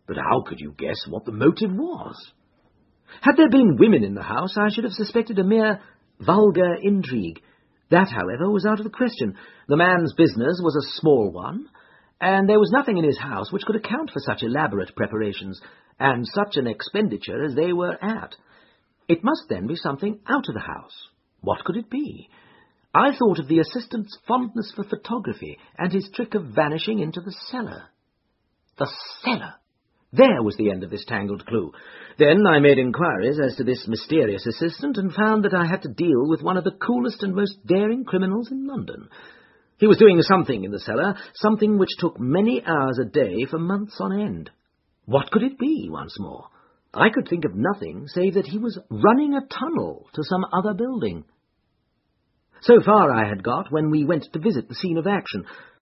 But how could you guess what the motive was? Had there been women in the house, I should have suspected a mere vulgar intrigue. That, however, was out of the question. The man's business was a small one, and there was nothing in his house which could account for such elaborate preparations, and such an expenditure as they were at. It must then be something out of the house. What could it be? I thought of the assistant's fondness for photography, and his trick of vanishing into the cellar. The cellar! There was the end of this tangled clue. Then I made inquiries as to this mysterious assistant, and found that I had to deal with one of the coolest and most daring criminals in London. He was doing something in the cellar, something which took many hours a day for months on end. What could it be, once more? I could think of nothing save that he was running a tunnel to some other building. So far I had got when we went to visit the scene of action.